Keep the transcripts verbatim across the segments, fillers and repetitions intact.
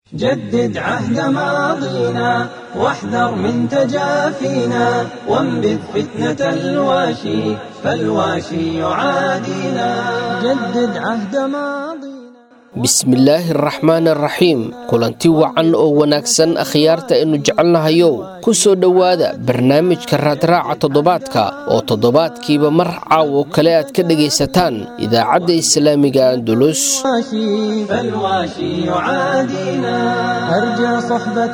جدد عهد ماضينا واحذر من تجافينا وانبذ فتنة الواشي فالواشي يعادينا جدد عهد ماضينا بسم الله الرحمن الرحيم كلانتي وعن او wanaagsan akhyaarta inu jecelnahayo ku soo dhawaada barnaamijka raadraaca toddobaadka oo toddobaadkiiba mar caawo kale aad ka dhageysataan idaacadda islaamiga Andalus فالواشي يعادينا ارجع صحبة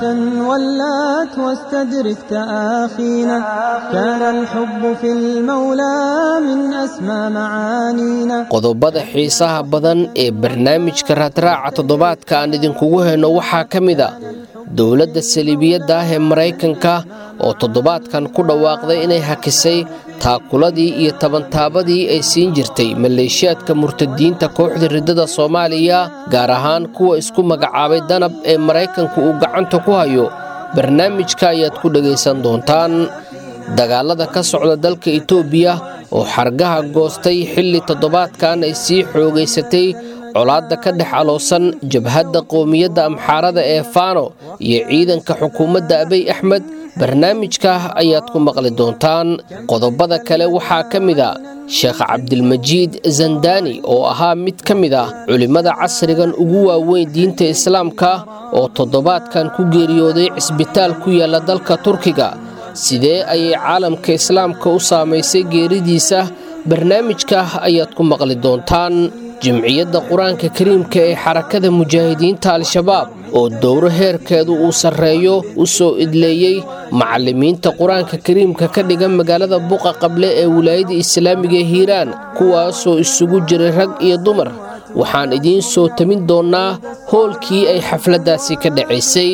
ولات واستدرك تآخينا كان الحب في المولى من أسمى معانينا qodobada xiisaha badan ee barnaamijka raadraaca toddobaadka aan idinkugu heyno waxaa ka mid ah dowladda saliibiyadda ah ee Mareykanka oo toddobaadkan ku dhawaaqday inay hakisay taakuladii iyo tabantaabadii ay siin jirtay maleeshiyaadka murtadiinta kooxda ridada Soomaaliya gaar ahaan kuwa isku magacaabay danab ee Mareykanku uu gacanta ku hayo barnaamijka ayaad ku dhageysan doontaan dagaalada ka socda dalka Itoobiya oo xargaha goostay xilli toddobaadkan ay sii xoogeysatay colaadda ka dhex aloosan jabhadda qoomiyadda amxaarada ee Faano iyo ciidanka xukuumadda Abiy Ahmed barnaamijka ayaad ku maqli doontaan qodobada kale waxaa ka mid ah Sheekh Cabdilmajiid Zandani oo ahaa mid ka mid ah culimada casrigan ugu waaweyn diinta Islaamka oo toddobaadkan ku geeriyooday cisbitaal ku yaala dalka Turkiga sidee ayay caalamka Islaamka u saameysay geeridiisa barnaamijka ayaad ku maqli doontaan jimciyadda quraanka kariimka ee xarakada mujaahidiinta al-shabaab oo dowro heerkeedu uu sareeyo u soo idleeyay macallimiinta quraanka kariimka ka dhigan magaalada Buqa Qable ee wilaayada Islaamiga Hiiraan kuwaas oo isugu jiray rag iyo dumar waxaan idiin soo tamin doonaa hoolkii ay xafladaasi ka dhaceysay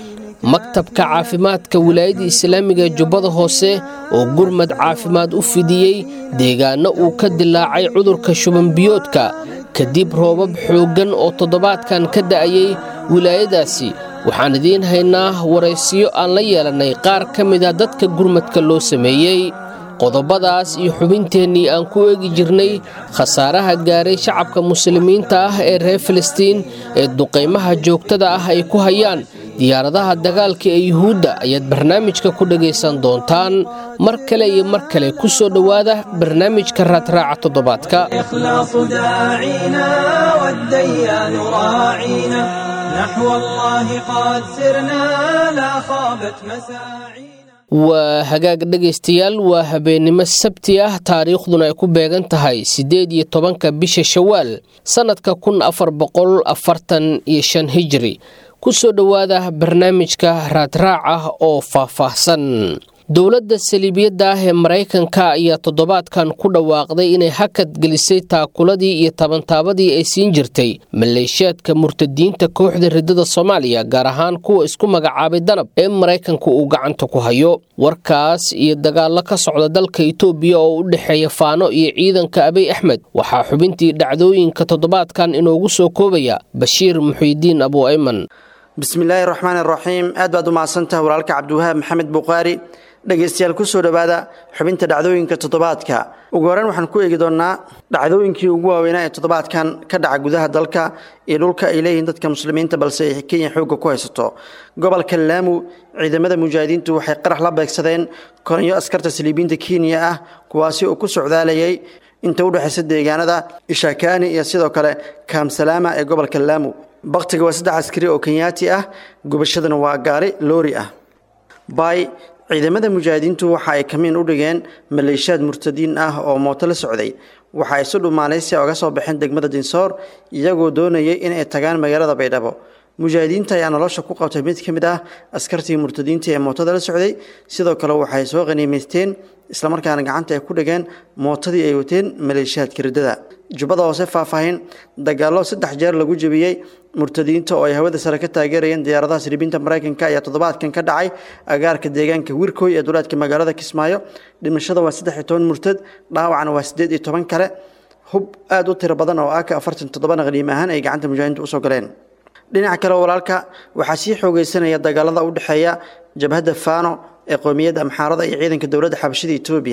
maktabka caafimaadka wilaayada Islaamiga Jubbada Hoose oo gurmad caafimaad u fidiyay deegaano uu ka dilaacay cudurka shuban biyoodka kadib roobab xoogan oo toddobaadkan ka da'ayay wilaayadaasi waxaan idiin haynaa waraysiyo aan la yeelanay qaar ka mid ah dadka gurmadka loo sameeyay qodobadaas iyo xubinteennii aan ku eegi jirnay khasaaraha gaaray shacabka muslimiinta ah ee reer Filistiin ee duqeymaha joogtada ah ay ku hayaan diyaaradaha dagaalka ee Yuhuudda ayaad barnaamijka ku dhageysan doontaan mar kale iyo mar kale ku soo dhawaada barnaamijka raadraaca toddobaadka إخلاص داعينا والديان راعينا نحو الله قد سرنا لا خابت مساعينا waa hagaag dhageystayaal waa habeenimo sabti ah taariikhduna ay ku beegan tahay sideed iyo tobanka bisha Shawaal sanadka kun afar boqol afartan iyo shan hijri ku soo dhawaada barnaamijka raadraaca oo faahfaahsan dowladda saliibiyadda ah ee Mareykanka ayaa toddobaadkan ku dhawaaqday inay hakad gelisay taakuladii iyo tabantaabadii ay siin jirtay maleeshiyaadka murtadiinta kooxda ridada Soomaaliya gaar ahaan kuwa isku magacaabay danab ee Mareykanku uu gacanta ku hayo warkaas iyo dagaalo ka socda dalka Itoobiya oo u dhaxeeya Faano iyo ciidanka Abiy Ahmed waxaa xubintii dhacdooyinka toddobaadkan inoogu soo koobaya Bashiir Muxiidiin Abu Ayman bismillaahi raxmaani raxiim aad baad u mahadsantahay walaalka Cabdiwahaab Maxamed Buqaari dhageystayaal ku soo dhawaada xubinta dhacdooyinka toddobaadka ugu horreyn waxaan ku eegi doonaa dhacdooyinkii ugu waaweynaa ee toddobaadkan ka dhaca gudaha dalka iyo dhulka ay leeyihiin dadka muslimiinta balse ay Kenya xoog ku haysato gobolka Lamu ciidamada mujaahidiintu waxay qarax la beegsadeen kolonyo askarta saliibiinta Kenya ah kuwaasi oo ku socdaalayay inta u dhaxaysa deegaanada Ishakani iyo sidoo kale Kamsalama ee gobolka Lamu baqtiga waa saddex askari oo Kenyaati ah gubashadana waa gaari loori ah bay ciidamada mujaahidiintu waxa ay kamiin u dhigeen maleeshiyaad murtadiin ah oo mooto la socday waxa ay soo dhumaanaysi uga soo baxeen degmada Dinsoor iyagoo doonayay in ay tagaan magaalada Baydhabo mujaahidiinta ayaa nolosha ku qabtay mid kamid ah askartii murtadiinta ee mootada la socday sidoo kale waxay soo qaniimeysteen isla markaana gacanta ay ku dhigeen mootadii ay wateen maleeshiyaadka ridada Jubbada Hoose faahfaahin dagaalo saddex jeer lagu jabiyay murtadiinta oo ay hawada sare ka taageerayeen diyaaradaha saliibiinta Mareykanka ayaa toddobaadkan ka dhacay agaarka deegaanka Wirkoy ee duleedka magaalada Kismaayo dhimashada waa saddex iyo toban murtad dhaawacna waa siddeed iyo toban kale hub aad u tiro badan oo A K afartan iyo toddoba qaniim ahaan ay gacanta mujaahidiintu u soo galeen dhinaca kale walaalka waxa sii xoogeysanaya dagaalada u dhaxeeya jabhadda Faano ee qoomiyadda amxaarada iyo ciidanka dawladda xabashida Itoobiya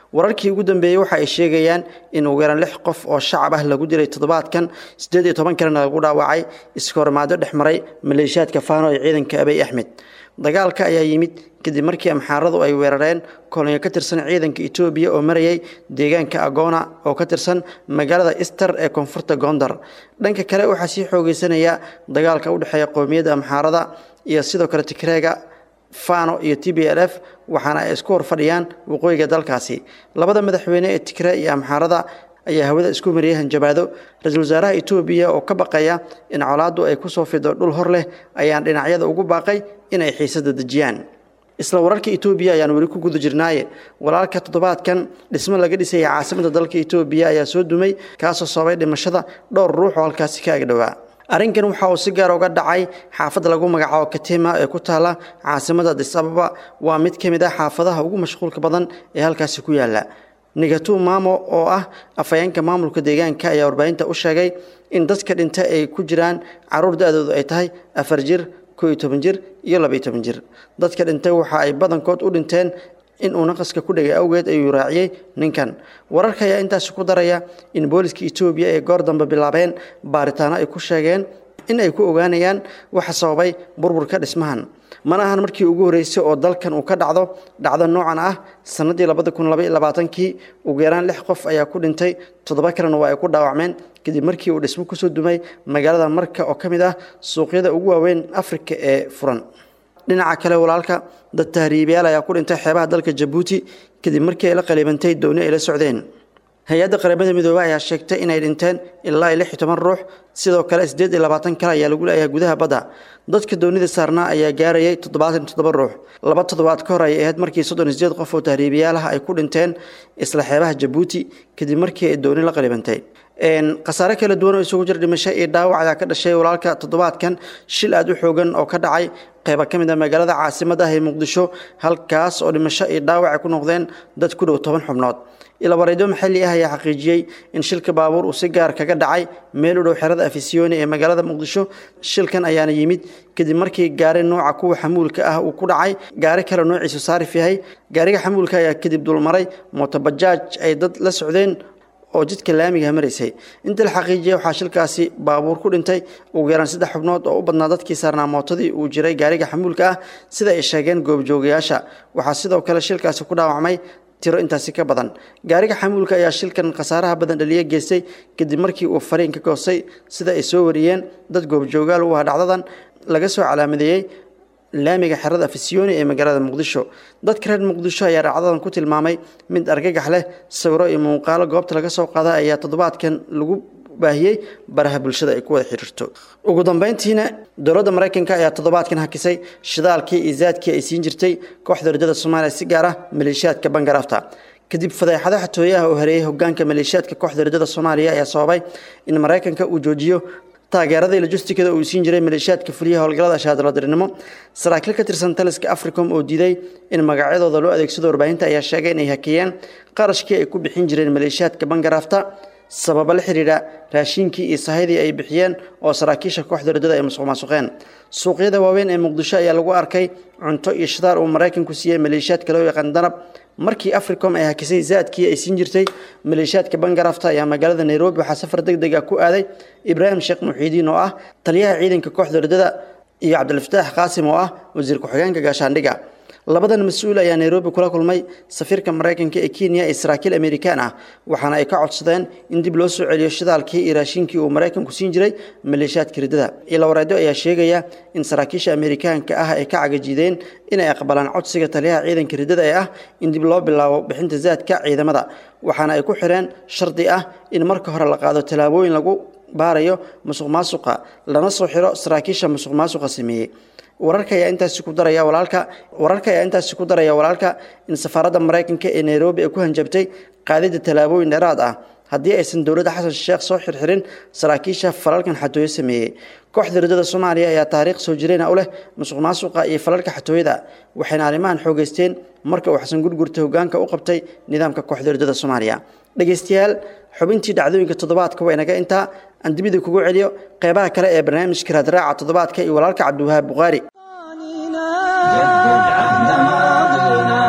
wararkii ugu dambeeyay waxa ay sheegayaan in ugu yaraan lix qof oo shacab ah lagu dilay toddobaadkan siddeed iyo toban kalena lagu dhaawacay iskoormaado dhexmaray maleeshiyaadka faano ee ciidanka Abiy Ahmed dagaalka ayaa yimid kadib markii amxaaradu ay weerareen kolonyo ka tirsan ciidanka Itoobiya oo marayay deegaanka Agona oo ka tirsan magaalada Easter ee koonfurta Gondar dhanka kale waxa sii xoogeysanaya dagaalka u dhaxeeya qowmiyadda amxaarada iyo sidoo kale Tigreega Fano iyo T B L F waxaana ay isku horfadhiyaan waqooyiga dalkaasi labada madaxweyne ee Tigreey iyo amxaarada ayaa hawada isku mariyay hanjabaado ra'iisul wasaaraha Itoobiya oo ka baqaya in colaadu ay ku soo fido dhul hor leh ayaan dhinacyada ugu baaqay in ay xiisada dajiyaan isla wararka Itoobiya ayaan wali ku guda jirnaaye walaalka toddobaadkan dhismo laga dhisay caasimadda dalka Itoobiya ayaa soo dumay kaasoo sababay dhimashada dhowr ruux oo halkaasi ka agdhawaa arrinkan waxa uu si gaar uga dhacay xaafadda lagu magacaabo Katima ee ku taala caasimadda Addis Ababa waa mid ka mid ah xaafadaha ugu mashquulka badan ee halkaasi ku yaala Nigatu Mamo oo ah afayeenka maamulka deegaanka ayaa warbaahinta u sheegay in dadka dhintay ay ku jiraan caruur da'doodu ay tahay afar jir kow iyo toban jir iyo laba iyo toban jir dadka dhintay waxa ay badankood u dhinteen in uu naqaska ku dhagay awgeed ayuu raaciyay ninkan wararka ayaa intaas ku daraya in booliska Itoobiya ay goor dambe bilaabeen baaritaano ay ku sheegeen in ay ku ogaanayaan waxa sababay burburka dhismahan mana ahan markii ugu horeysay oo dalkan uu ka dhacdo dhacdo noocan ah sanadii laba kun iyo laba iyo labaatan kii ugu yaraan lix qof ayaa ku dhintay toddoba kalena waa ay ku dhaawacmeen kadib markii uu dhismo ku soo dumay magaalada Marka oo kamid ah suuqyada ugu waaweyn Afrika ee furan dhinaca kale walaalka dad tahriibayaal ayaa ku dhintay xeebaha dalka Djibouti kadib markii ay la qalibantay dooni ay la socdeen hay'adda qaramada midoobay ayaa sheegtay in ay dhinteen ilaa lix iyo toban ruux sidoo kale siddeed iyo labaatan kale ayaa lagu leeyahay gudaha badda dadka doonida saarnaa ayaa gaarayay toddobaatan iyo toddoba ruux laba toddobaad ka hor ay ahayd markii soddon iyo siddeed qof oo tahriibayaal ah ay ku dhinteen isla xeebaha Djibouti kadib markii ay dooni la qalibantay een qasaare kala duwan oo isugu jir dhimasho iyo dhaawac ayaa ka dhashay walaalka toddobaadkan shil aad u xoogan oo ka dhacay qayb ka mid ah magaalada caasimadda ah ee Muqdisho halkaas oo dhimasho iyo dhaawac ku noqdeen dad ku dhow toban xubnood ila waraydo maxalli ah ayaa xaqiijiyay in shilka baabuur uu si gaar kaga dhacay meel u dhow xerada Afisiyoni ee magaalada Muqdisho shilkan ayaana yimid kadib markii gaari nooca kuwa xamuulka ah uu ku dhacay gaari kale noociisu saarif yahay gaariga xamuulka ayaa kadib dulmaray mooto bajaaj ay dad la socdeen oo jidka laamiga mareysay inta la xaqiijiyay waxa shilkaasi baabuur ku dhintay ugu yaraan saddex xubnood oo u badnaa dadkii saarnaa mootadii uu jiray gaariga xamuulka ah sida ay sheegeen goobjoogayaasha waxa sidoo kale shilkaasi ku dhaawacmay tiro intaasi ka badan gaariga xamuulka ayaa shilkan qasaaraha badan dhaliya geystay kadib markii uu fariin ka goosay sida ay soo wariyeen dad goobjoogaal u ah dhacdadan laga soo calaamadeeyay laamiga xerada Afisiyoni ee magaalada Muqdisho dadka reer Muqdisho ayaa dhacdadan ku tilmaamay mid argagax leh sawiro iyo muuqaalo goobta laga soo qaaday ayaa toddobaadkan lagu baahiyay baraha bulshada ay ku wada xiriirto ugu dambeyntiina dowladda Mareykanka ayaa toddobaadkan hakisay shidaalkii iyo zaadkii ay siin jirtay kooxda ridada Soomaaliya si gaar ah maleeshiyaadka Bangarafta kadib fadeexada xatooyaha oo hareeyay hoggaanka maleeshiyaadka kooxda ridada Soomaaliya ayaa sababay in Mareykanka uu joojiyo taageerada logistikada uu siin jiray maleeshiyaadka fuliyaha howlgallada shahaadaladirnimo saraakiil ka tirsan taliska Africom oo diiday in magacyadooda loo adeegsado warbaahinta ayaa sheegay in ay hakiyeen qarashkii ay ku bixin jireen maleeshiyaadka Bangarafta sabab la xiriira raashinkii iyo sahayadii ay bixiyeen oo saraakiisha kooxda ridada ay musuqmaasuqeen suuqyada waaweyn ee Muqdisho ayaa lagu arkay cunto iyo shidaar oo Mareykanku siiyay maleeshiyaadka loo yaqaan Danab markii Africom ay hakisay zaadkii ay siin jirtay maleeshiyaadka Bangarafta ayaa magaalada Nairobi waxa safar degdeg ah ku aaday Ibrahim Sheekh Muxidiin oo ah taliyaha ciidanka kooxda ridada iyo Cabdilfataax Qaasim oo ah wasiir ku-xigeenka gaashaandhiga labadan mas'uul ayaa Nairobi kula kulmay safiirka Mareykanka ee Kenya ee Israa'iil Amerikaan ah waxaana ay ka codsadeen in dib loo soo celiyo shidaalkii iyo raashinkii uu Mareykanku siin jiray maleeshiyaadka ridada ila waraydo ayaa sheegaya in saraakiisha Amerikaanka ah ay ka cagajideen in ay aqbalaan codsiga taliyaha ciidanka ridada ee ah in dib loo bilaabo bixinta zaadka ciidamada waxaana ay ku xireen shardi ah in marka hore la qaado talaabooyin lagu baarayo musuqmaasuqa lana soo xiro saraakiisha musuqmaasuqa sameeyay wararka ayaa intaas ku daraya walaalka wararka ayaa intaas ku daraya walaalka in safaaradda Mareykanka ee Nairobi ay ku hanjabtay qaadida talaabooyin dheeraad ah haddii aysan dowladda Xasan Sheekh soo xirxirin saraakiisha falalkan xatooyo sameeyay kooxda ridada Soomaaliya ayaa taariikh soo jireen u leh musuqmaasuqa iyo falalka xatooyada waxayna arrimahan xoogeysteen marka uu Xasan Gurgurta hoggaanka u qabtay nidaamka kooxda ridada Soomaaliya dhageystayaal xubintii dhacdooyinka toddobaadka waa inaga inta aan dibida kugu celiyo qeybaha kale ee barnaamijka Raadraaca toddobaadka iyo walaalka Cabdiwahaab Buqaari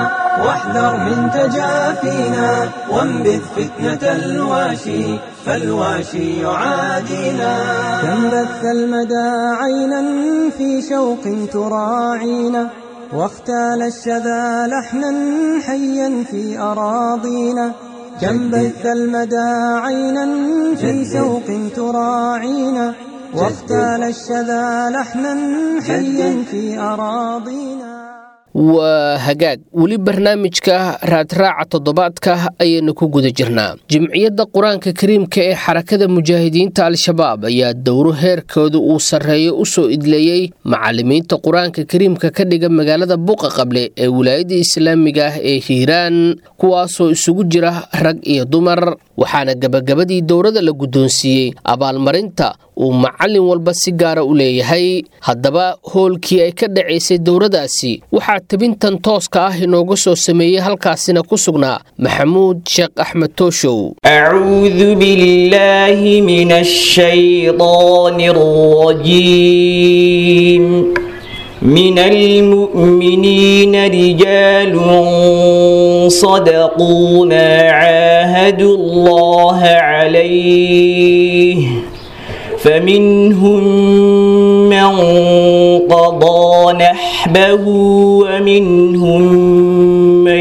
واحذر من تجافينا وانبذ فتنة الواشي فالواشي يعادينا كم بث المدى عينا في شوق تراعينا واختال الشذا لحنا حيا في أراضينا كم بث المدى عينا في شوق تراعينا واختال الشذا لحنا حيا في أراضينا waa hagaag weli barnaamijka raadraaca toddobaadka ayaynu ku guda jirnaa jimciyadda qur-aanka kariimka ee xarakada mujaahidiinta al-shabaab ayaa dowro heerkooda uu sarreeyo u soo idleeyey macallimiinta qur-aanka kariimka ka dhiga magaalada buuqa qable ee wilaayadda islaamiga ah ee hiiraan kuwaasoo isugu jira rag iyo dumar waxaana gabagabadii dowrada la guddoonsiiyey abaalmarinta uu macallin walba si gaara u leeyahay haddaba hoolkii ay ka dhacaysay dowradaasi waxaa tabintan tooska ah inooga soo sameeyey halkaasina ku sugnaa maxamuud sheekh axmed tooshow acuudu billaahi min ashaydaani alrajiim min almu'miniina rijaalun sadaquu maa caahadu allaha calayh فمنهم من قضى نحبه ومنهم من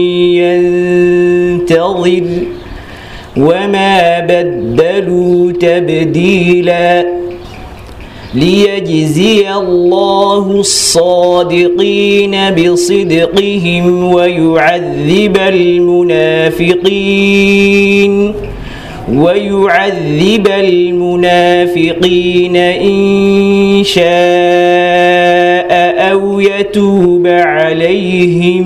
ينتظر وما بدلوا تبديلا ليجزي الله الصادقين بصدقهم ويعذب المنافقين ويعذب المنافقين إن شاء أو يتوب عليهم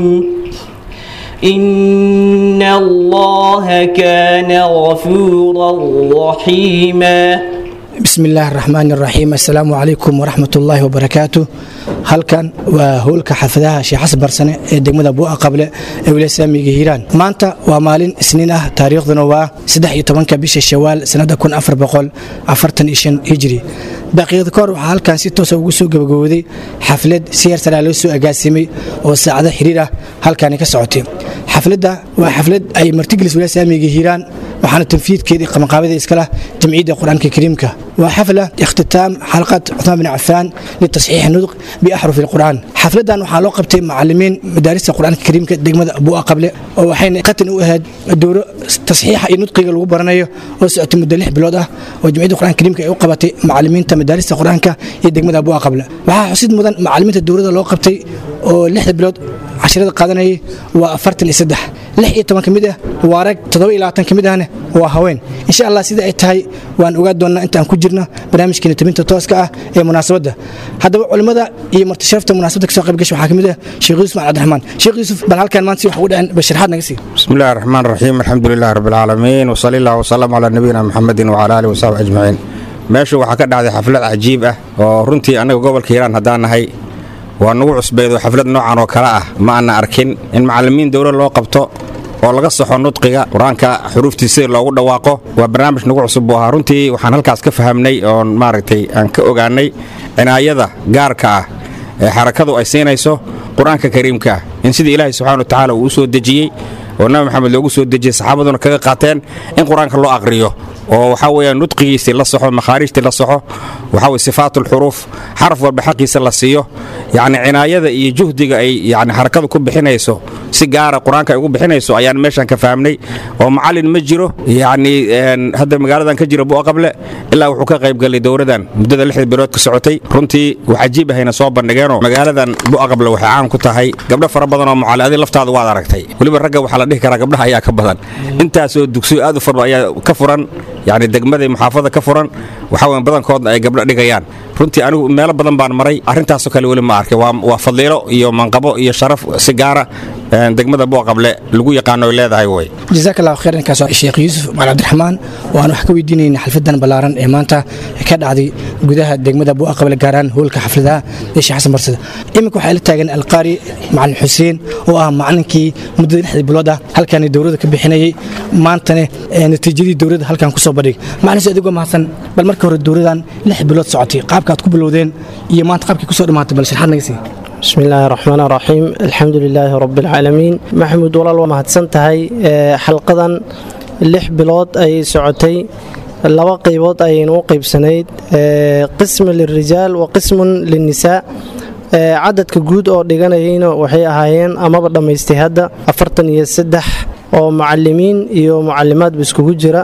إن الله كان غفورا رحيما بسم الله الرحمن الرحيم السلام عليكم ورحمة الله وبركاته halkan waa hoolka xafadaha Sheekh Xasan Barsane ee degmada Buuqa Qable ee wilaayada Islaamiga Hiiraan maanta waa maalin Isniin ah taariikhduna waa saddex iyo tobanka bisha Shawaal sanada kun afar boqol afartan iyo shan Hijri daqiiqad kor waxa halkan si toos ah ugu soo gabagabowday xaflad siyar sare loo soo agaasimay oo saacado xiriir ah halkan ka socotay xafladda waa xaflad ay martigelis wilaayada Islaamiga Hiiraan waxaana tanfiidkeedii qabanqaabada iska leh jamciidda quraanka kariimka waa xafla ikhtitaam xalqad Uthman bin Affan litasxiix nudq bi ahruf alquran xafladan waxa loo qabtay macallimiin madaarista quraanka kariimka degmada Buuqa Qable oo waxayna qatan u ahayd dooro tasxiixa iyo nudqiga lagu baranayo oo socotay muddo lix bilood ah oo jamciidda quraanka kariimka ay u qabatay macallimiinta madaarista quraanka ee degmada Buuqa Qable waxa xusid mudan macallimiinta doorada loo qabtay oo lix bilood casharada qaadanayay waa afartan iyo saddex lix iyo toban kamid ah waa rag toddoba iyo labaatan kamid ahna waa haween insha Allah sida ay tahay waan ogaa doonaa inta aan ku jirno barnaamijkeena tabinta tooska ah ee munaasabada hadaba culimada iyo martisharafta munaasabada ka soo qayb gashay waxa kamid ah Sheekh Yuusuf Cabdiraxmaan Sheekh Yuusuf bal halkan maanta wax ugu dhacay basharaxad naga sii bismillaahir rahmaanir rahiim alxamdulillaahi rabbil aalamiin wa sallallahu wa sallam ala nabiyina muhammadin wa ala alihi wa sahbihi ajmaciin meesha waxa ka dhacday xaflad cajiib ah oo runtii anaga gobolka Hiiraan hadaan nahay waa nagu cusbeedo xaflad noocan oo kala ah ma ana arkin in macallimiin dawlad loo qabto oo laga saxo nudqiga quraanka xuruftiisa loogu dhawaaqo waa barnaamij nagu cusub oo runtii waxaan halkaas ka fahamnay oo maaragtay aan ka ogaanay cinaayada gaarka ah ee xarakadu ay siinayso quraanka kariimka in sida Ilaahay subhanahu wa ta'ala uu soo dejiyay oo Nabi Maxamed loogu soo dejiyay saxaabaduna kaga qaateen in quraanka loo aqriyo oo waxa weeyaan nudqigiisa la saxo makhaariijta la saxo waxa weey sifaatul huruf xarf walba xaqiisa la siiyo yaani cinaayada iyo juhdiga ay yaani xarakadu ku bixinayso si gaar ah quraanka ay ugu bixinayso ayaan meeshan ka fahamnay oo macallin ma jiro yaani hadda magaaladan ka jira Buuqa Qable ilaa wuxuu ka qayb galay dowradan muddada lix bilood ka socotay runtii waxa cajiib ahayna soo bandhigeeno magaaladan Buuqa Qable waxa caan ku tahay gabdho fara badan oo mucallimiin laftaada waad aragtay waliba ragga waxa la dhihi karaa gabdhaha ayaa ka badan intaas oo dugsiyo aad u far ayaa ka furan يعني degmada maxaafada ka furan waxa weyn badankood ay gabdho dhigayaan runtii anigu meel badan baan maray arintaas oo kale wali ma arkay waa waa fadliilo iyo manqabo iyo sharaf si gaar ah degmada Buuqa Qable lagu yaqaano leedahay way jazakallahu khairan ka soo Sheekh Yuusuf Cabdiraxmaan waan wax ka weydiinayna xafladan balaaran ee maanta ka dhacday gudaha degmada Buuqa Qable gaaraan hoolka xafladaha ee Sheekh Xasan Barsade imika waxa la taagan alqaari macallin Xuseen oo ah macallinkii muddada lix bilood ah halkan dowladda ka bixinayay maantana natiijadii dowladda halkan ku soo badhig macallin adigu mahadsan bal markii hore dowladan lix bilood socotay qaabka aad ku bilowdeen iyo maanta qaabkii ku soo dhamaatay bal sharaxad naga sii بسم الله الرحمن الرحيم الحمد لله رب العالمين محمود والله ومهدسن تهي حلقة لح بلاد أي سعتي لوا قيبات أي نوقيب سنيد قسم للرجال وقسم للنساء cadadka guud oo dhiganayayna waxay ahaayeen amaba dhammaystihaadda afartan iyo saddex oo macallimiin iyo mucallimaadba iskugu jira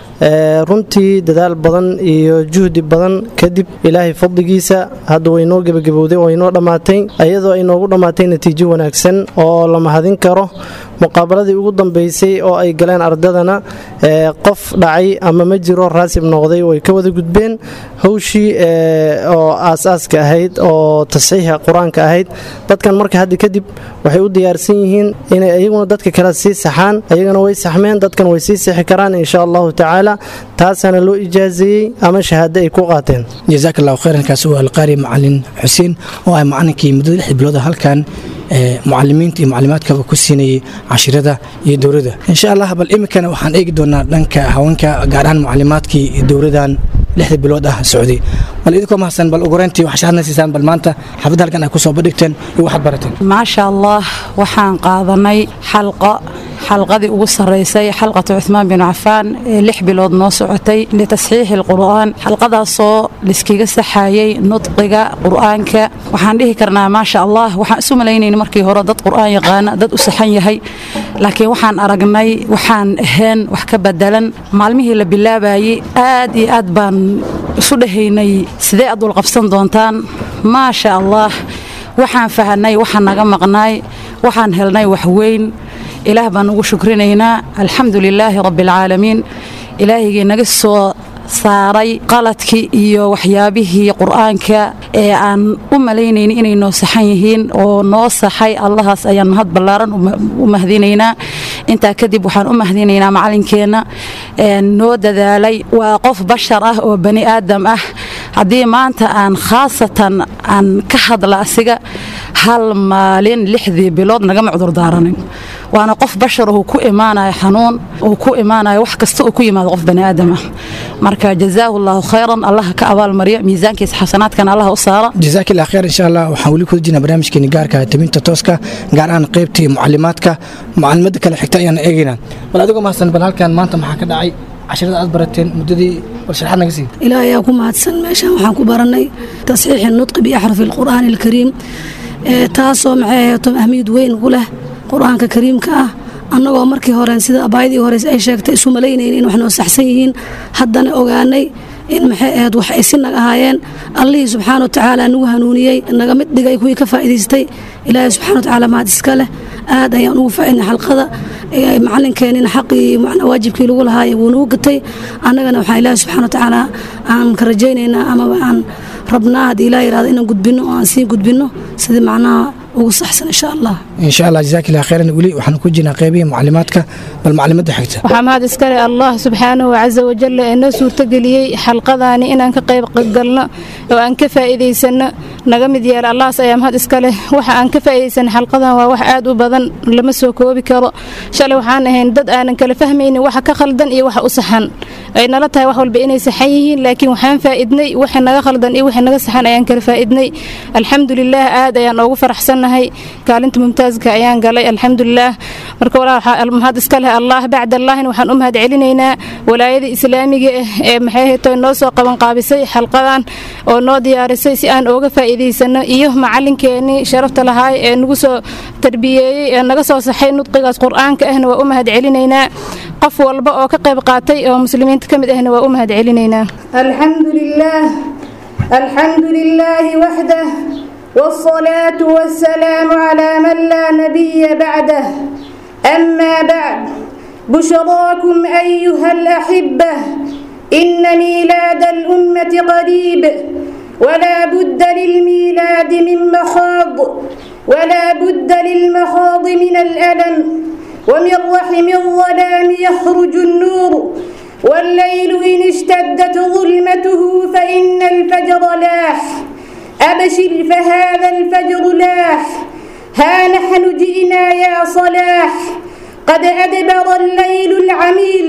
runtii dadaal badan iyo juhdi badan kadib ilaahay fadligiisa hadda waynoo gebagabowday waynoo dhammaatay iyadoo ay noogu dhammaatay natiijo wanaagsan oo la mahadin karo muqaabaladii ugu dambeysay oo ay galeen ardadana qof dhacay ama ma jiro raasib noqday way ka wada gudbeen hawshii oo aasaaska ahayd oo tasxiixa qur-aanka ahayd dadkan marka hadda kadib waxay u diyaarsan yihiin inay iyaguna dadka kale sii saxaan ayagana way saxmeen dadkan way sii sixi karaan insha allahu tacaala taasana loo ijaazeeyey ama shahaado ay ku qaateen jazaak allahu khayran kaasi waa alqaari macalin xuseen oo ah macalinkii muddada lix bilood halkan mucalimiinta iyo mucalimaadkaba ku siinayay cashirada iyo dowladda insha allah bal iminkana waxaan eegi doonaa dhanka haweenka gaar ahaan mucalimaadkii dowladan lixda bilood ah socday bal idinkoo mahadsan bal ugureyntii wax sharaxna siisaan bal maanta xafladda halkan ay ku soo bandhigteen iyo waxaad barateen maasha allah waxaan qaadanay xalqa xalqadii ugu sareysay xalqatu Uthman bin Affan lix bilood noo socotay litasxiix alquraan xalqadaasoo liskiga saxayay nudqiga quraanka waxaan dhihi karnaa maasha allah waxaan isu malaynayay markii hore dad quraan yaqaan dad u saxan yahay laakiin waxaan aragnay waxaan ahayn wax ka bedelan maalmihii la bilaabayay aad iyo aad baan isu dhahaynay sidee aad ul qabsan doontaan maasha allah waxaan fahanay waxaan naga maqnay waxaan helnay wax weyn ilaah baan ugu shukrinaynaa alxamdulilaahi rabbil caalamiin ilaahigii naga soo saaray qaladkii iyo waxyaabihii quraanka ee aan u malaynayna inay noo saxan yihiin oo noo saxay allahaas ayaan mahad ballaaran u mahdinaynaa intaa kadib waxaan u mahdinaynaa macalinkeena noo dadaalay waa qof bashar ah oo bani aadam ah haddii maanta aan khaasatan aan ka hadla asiga hal maalin lixdii bilood nagama cudur daaranin waana qof bashar oo ku imaanaya xanuun oo ku imaanaya wax kasta oo ku yimaado qof bani aadam ah marka jazaahu allahu khayran allah ka abaal mariyo miisaankiisa xasanaadkan allah u saara jazaak allah khayr insha allah waxaan wali ku jirnaa barnaamijkeeni gaarka ah tabinta tooska gaar ahaan qaybtii mucallimaadka mucallimada kale xigta ayaan eegaynaa bal adigoo mahadsan bal halkan maanta maxaa ka dhacay cashirada aad barateen muddadii bal sharaxaad naga sii ilaahay yaa ku mahadsan meeshan waxaan ku baranay tasxiix nutqi bi axraf alqur'aan alkariim taasoo maxay ahaato ahmiyad weyn u leh qur-aanka kariimka ah annagoo markii hore sida abaayadii hore ay sheegtay isu malaynayeen in wax noo saxsan yihiin haddana ogaanay in maxay ahayd wax ay si naga ahaayeen allihii subxaana wa tacaala nagu hanuuniyey naga mid dhigay kuwii ka faa'iidaystay ilaahay subxaana wa tacaala mahad iska leh aad ayaan ugu faa'iidnay xalqada macalinkeenina xaqii macnaa waajibkii lagu lahaay wuu nagu gatay annagana waxaan ilaahay subxaana wa tacaala aan ka rajaynaynaa amaba aan rabnaa haddii ilaahay yidhahdo inaan gudbinno oo aan sii gudbinno sidii macnaha ugu saxsan insha allah insha allah jazaak allah khayran wali waxaan ku jirnaa qaybihii mucallimaadka bal macallimada xigta waxaa mahad iska leh allah subxaanahu wacaza wajalla ee noo suurtageliyey xalqadaani inaan ka qayb galno oo aan ka faa'iidaysanno naga mid yeela allahas ayaa mahad iska leh waxa aan ka faa'iidaysan xalqadan waa wax aad u badan lama soo koobi karo shalay waxaan ahayn dad aanan kala fahmaynin waxa ka khaldan iyo waxa u saxan ay nala tahay wax walba inay saxan yihiin laakiin waxaan faa'iidnay waxa naga khaldan iyo waxa naga saxan ayaan kala faa'iidnay alxamdulilah aad ayaan ugu faraxsanahay kaalinta mumtaazka ayaan galay alxamdulilah marka walaa mahad iska leh allah bacda allahna waxaan u mahad celinaynaa walaayada islaamiga ee maxay hayto noo soo qaban qaabisay xalqadan oo noo diyaarisay si aan ooga faa'iidaysano iyo macalinkeeni sharafta lahaay ee nagu soo tarbiyeeyay ee naga soo saxay nudqigaas quraanka ahna waa u mahad celinaynaa qof walba oo ka qayb qaatay oo muslimiinta kamid ahna waa u mahad celinaynaa alxamdulilah alxamdulilah wahda والصلاة والسلام على من لا نبي بعده أما بعد بشراكم أيها الأحبة إن ميلاد الأمة قريب ولا بد للميلاد من مخاض ولا بد للمخاض من الألم ومن رحم الظلام يخرج النور والليل إن اشتدت ظلمته فإن الفجر لاح أبشر فهذا الفجر لاح ها نحن جئنا يا صلاح قد أدبر الليل العميل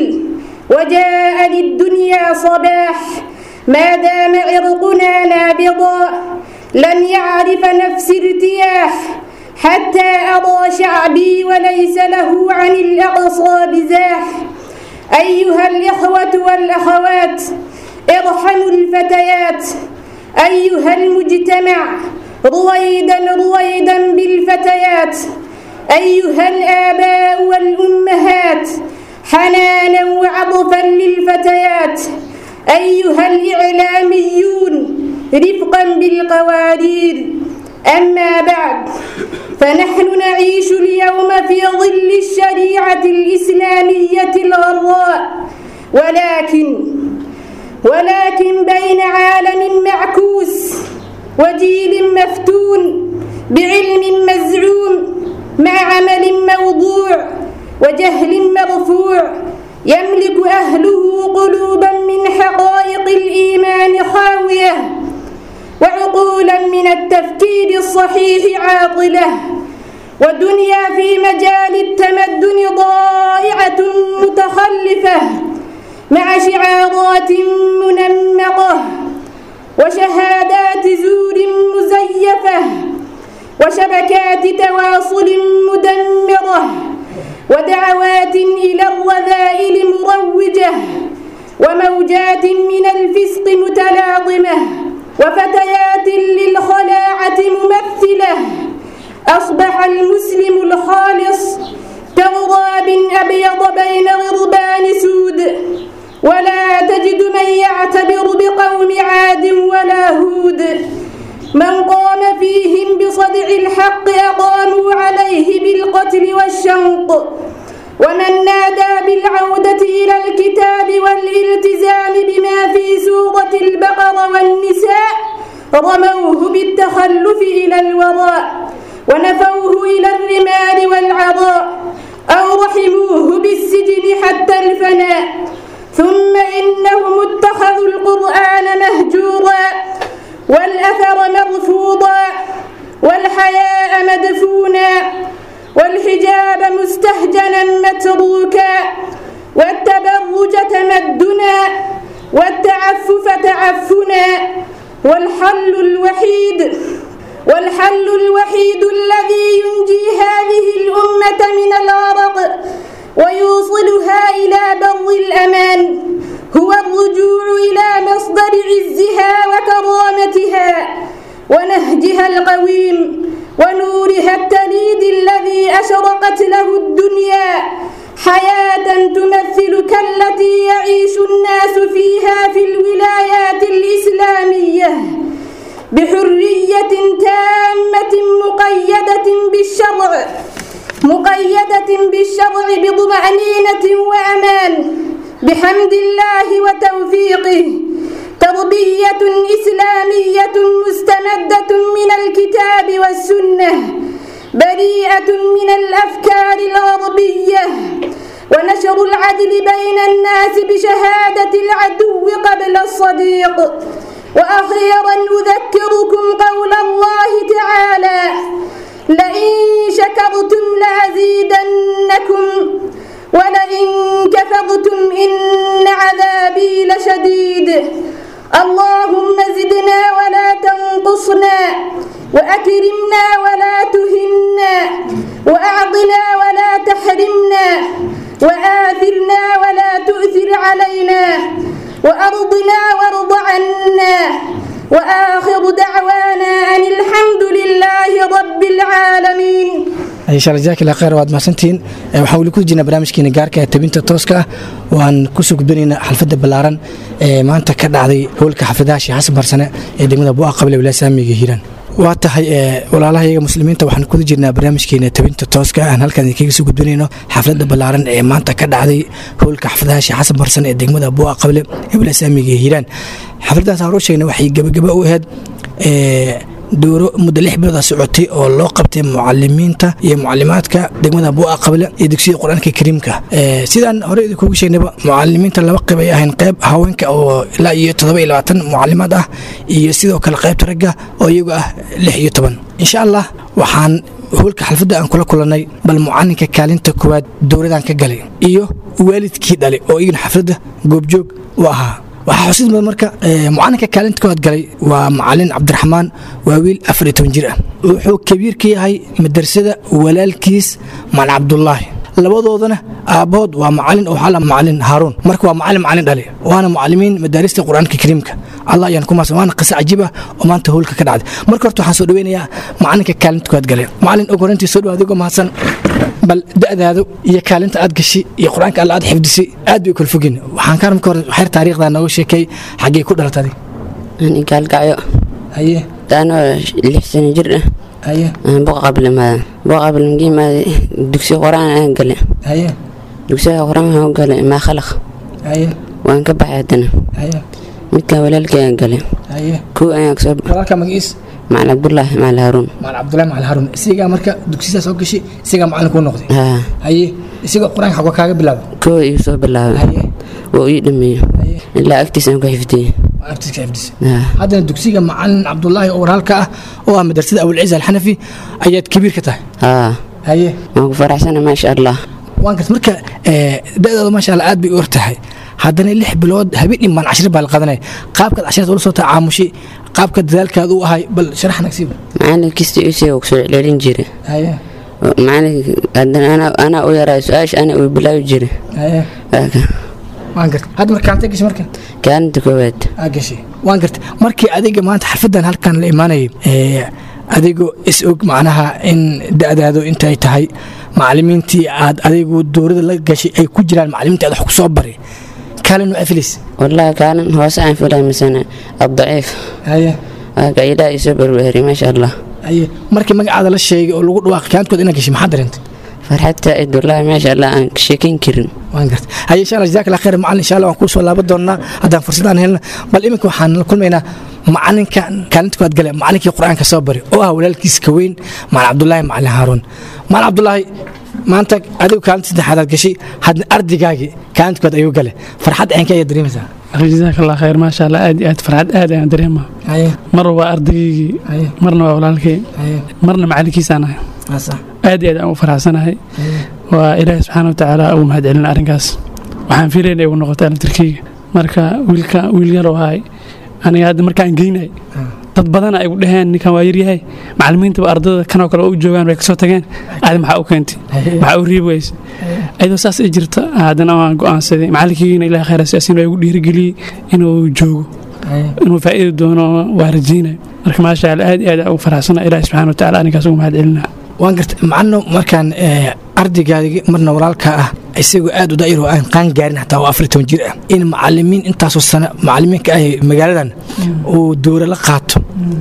وجاء للدنيا صباح ما دام عرقنا نابضا لن يعرف نفس ارتياح الرياح حتى أضى شعبي وليس له عن الأقصى بزاح. أيها الإخوة والأخوات ارحموا الفتيات. أيها المجتمع رويدا رويدا بالفتيات. أيها الآباء والأمهات حنانا وعطفا للفتيات. أيها الإعلاميون رفقا بالقوارير. أما بعد، فنحن نعيش اليوم في ظل الشريعة الإسلامية الغراء، ولكن ولكن بين عالم معكوس وجيل مفتون بعلم مزعوم مع عمل موضوع وجهل مرفوع، يملك أهله قلوبا من حقائق الإيمان خاوية وعقولا من التفكير الصحيح عاطلة، ودنيا في مجال التمدن ضائعة متخلفة مع شعارات منمقة وشهادات زور مزيفة وشبكات تواصل مدمرة ودعوات إلى الرذائل مروجة وموجات من الفسق متلاطمة وفتيات للخلاعة ممثلة. أصبح المسلم الخالص كغراب أبيض بين غربان سود، ولا تجد من يعتبر بقوم عاد ولا هود. من قام فيهم بصدع الحق أقاموا عليه بالقتل والشنق، ومن نادى بالعودة إلى الكتاب والالتزام بما في سورة البقرة والنساء رموه بالتخلف إلى الوراء ونفوه إلى الرمال والعراء أو رحموه بالسجن حتى الفناء. ثم إنهم اتخذوا القرآن مهجورا والأثر مرفوضا والحياء مدفونا والحجاب مستهجنا متروكا والتبرج تمدنا والتعفف تعفنا. والحل الوحيد والحل الوحيد الذي ينجي هذه الأمة من الغرق ويوصلها إلى بر الأمان هو الرجوع إلى مصدر عزها وكرامتها ونهجها القويم ونورها التليد الذي أشرقت له الدنيا حياة تمثل كالتي يعيش الناس فيها في الولايات الإسلامية بحرية تامة مقيدة بالشرع مقيدة بالشرع بطمأنينة وأمان بحمد الله وتوفيقه. تربية إسلامية مستمدة من الكتاب والسنة بريئة من الأفكار الغربية، ونشر العدل بين الناس بشهادة العدو قبل الصديق. وأخيرا أذكركم قول الله تعالى: لئن شكرتم لأزيدنكم ولئن كفرتم إن عذابي لشديد. اللهم زدنا ولا تنقصنا، وأكرمنا ولا تهنا، وأعطنا ولا تحرمنا، وآثرنا ولا تؤثر علينا، وأرضنا وارض عنا. وآخر دعوانا أن الحمد لله رب العالمين. insha Allah jazaak Allah khayr waad mahadsantiin. waxaan wali ku jirnaa barnaamijkeena gaarka ah tabinta tooska ah waan ku soo gudbinaynaa xalfadda ballaaran ee maanta ka dhacday howlka xafladaha Sheekh Xasan Barsane ee degmada Buuqa Qabile wilaayada Saamiga Hiiraan. waa tahay walaalahayaga muslimiinta waxaan ku jirnaa barnaamijkeena tabinta tooska ah halkan idinkaga soo gudbinayno xafladda ballaaran ee maanta ka dhacday howlka xafladaha Sheekh Xasan Barsane ee degmada Buuqa Qabile ee wilaayada Saamiga Hiiraan. xafladdaas aan roosheena waxay gabagaba u ahayd ee dooro muddo lix bilood socotay oo loo qabtay mucallimiinta iyo mucallimaadka degmada Buuqa Qabile ee dugsiga Quraanka Kariimka. ee sidaan hore idinku sheegnayba mucallimiinta laba qayb ay ahayn qayb haweenka oo ilaa iyo toddoba iyo labaatan mucallimaad ah iyo sidoo kale qaybta ragga oo iyagu ah lix iyo toban. insha Allah waxaan howlka xalfadda aan kula kulanay bal mucallinka kaalinta koowaad dowladan ka galay iyo waalidkii dhalay oo iyaguna xafladda goobjoog u ahaa. waxaa xusid mudan marka mucallinka kaalinta koowaad galay waa macallin Cabdiraxmaan waa wiil afar iyo toban jir ah. wuxuu kabiir ka yahay madrasada walaalkiis macalin cabdulaahi labadoodana aabahood waa macalin oo xala macalin haaruun marka waa macalin macalin dhale waana macalimiin madaarista quraanka kariimka allah ayaan ku maas waana qisa cajiib ah oo maanta howlka ka dhacday marka horta waxaan soo dhaweynayaa macalinka kaalinta kood galay macalin ugu horantii soo dhawaado mahadsan bal da'daadu iyo kaalinta aad gashay iyo quraanka alla aad xifdisay aad bay kala fogin waxaan ka marka hore xeer taariikhda nooga sheekay xagee ku dhalatay ani galgayo haye taano lix sano jir ah haye boo qabla ma boo qabla ngi ma dugsi quraan aan gale haye dugsi quraan aan gale ma khalaq haye waan ka baxaydana haye midka walaalkay aan gale haye ku ayaan soo walaalka magiis macalin abdullahi macalin haruun macalin abdullahi macalin haruun isiga marka dugsiga soo gashay isiga macalin ku noqday haye isiga quraan xaq kaaga bilaab ko iyo soo bilaab haye oo ii dhameeyo ilaa agtiisaan ku xifdiyay agtiiska xifdisay hadda dugsiga macalin abdullahi oo walaalka ah oo madrasada abul ciisa al-hanafi ayaad kabiir ka tahay ha haye waan ku faraxsanahay ma sha Allah waan ka marka ee da'dooda ma sha Allah aad bay u ortahay haddana lix bilood habeen iman cashir baa la qadanay qaabka cashirada ula soo tacaamushay qaabka dadaalkaadu u ahay bal sharax nagsiib macalin kisti uu soo soo celin jiray haye macalin haddana ana ana u yaraa su'aash ana u bilaaw jiray haye waan gartay hadda marka aad gashay marka kaanta koowaad aad gashay waan gartay markii adiga maanta xafadan halkan la imaanay ee adigu is og macnaha in da'daadu intay tahay macallimiintii aad adigu dowladda la gashay ay ku jiraan macallimiintii aad wax ku soo baray kaalin oo aflis wallahi kaalin hoos aan filay misana abdaif haye qaayda isoo barweeri ma sha Allah haye markii magacaada la sheegay oo lagu dhawaaqay kaantood inaad gashay maxaa dareentay farxadta idullah ma sha Allah aan sheekin karin waan gartay haye insha Allah jazakallahu khayr macallin insha Allah waan ku soo laaban doonaa haddaan fursad aan helno bal iminka waxaan la kulmaynaa macalinka kaalinta kood galay macalinkii quraanka soo bari oo ah walaalkiis ka weyn macalin abdullahi macalin haruun macalin abdullahi maanta adigu kaalinta saddexaad aad gashay hadna ardigaagii kaalinta kood ayuu galay farxad aynka ay dareemaysaa jazakallahu khayr ma sha Allah aad aad farxad aad aan dareemaa haye mar waa ardigii marna waa walaalkii marna macalinkiisaan ahay aad aad aan u faraxsanahay waa ilaahay subxaanahu wa ta'aala uu mahad celin arrinkaas waxaan fiilaynay inuu noqoto tirkiga marka wiilka wiil yar oo hay aniga hadda markaan geynay dad badan ay u dhaheen ninkan waa yar yahay macallimiinta ardayda kan oo kale oo joogaan way ka soo tageen aad maxaa u keentay maxaa u riibays ayadoo saas ay jirta haddana waan go'aansaday macallinkiina ilaahay khayr asiin ay ugu dhiirigeliyay inuu joogo inuu faa'iido doono waa rajaynay marka ma sha Allah aad aad ugu faraxsanahay ilaahay subxaanahu wa ta'aala anigaas ugu mahad celinaa waan gartay macalin markaan ardaygaadii marna walaalka ah isagoo aad u daayir oo aan qaan gaarin hataa waa afar iyo toban jir ah in macallimiin intaasoo sano macallimiinka ay magaaladan uu dowra la qaato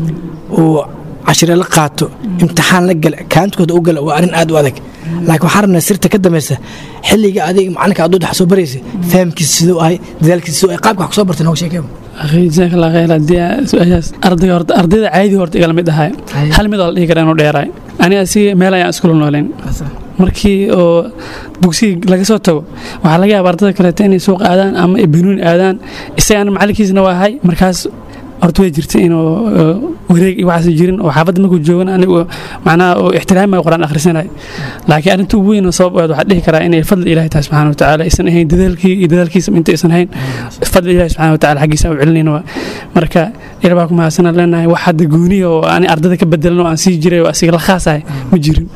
uu cashire la qaato imtixaan la gala kaantooda u gala waa arrin aad u adag laakiin waxaan rabnaa sirta ka dambaysa xilliga adiga macalinka aad wax soo baraysay fahamkiisa sidoo ay dadaalkiisa sidoo ay qaabka wax soo bartay nooga sheekay akhi jazakallahu khayr hadii su'aashaas ardayga horta ardayda caadi horta igala mid ahay hal mid oo la dhihi karaa inuu dheeray aniga si meel ayaan isku nooleen markii oo dugsiga laga soo tago waxa laga yaabaa ardayda kale inay suuq aadaan ama ibnuun aadaan isagana macalinkiisna waa ahay markaas horta way jirtay inuu wareeg iyo waxaas jirin oo xaafadda markuu joogana anigu macnaha oo ixtiraamay quraan akhrisanay laakiin arinta ugu weyn oo sabab ah waxa dhihi karaa inay fadli ilaahay taas subhanahu wa ta'ala isan ahayn dadaalkii iyo dadaalkiisa inta isan ahayn fadli ilaahay subhanahu wa ta'ala xaqiisa u celinayno marka ilaahay baa ku mahadsan leenahay wax hadda gooniyo oo aan ardayda ka bedelan oo aan sii jiray oo asiga la khaasahay ma jirin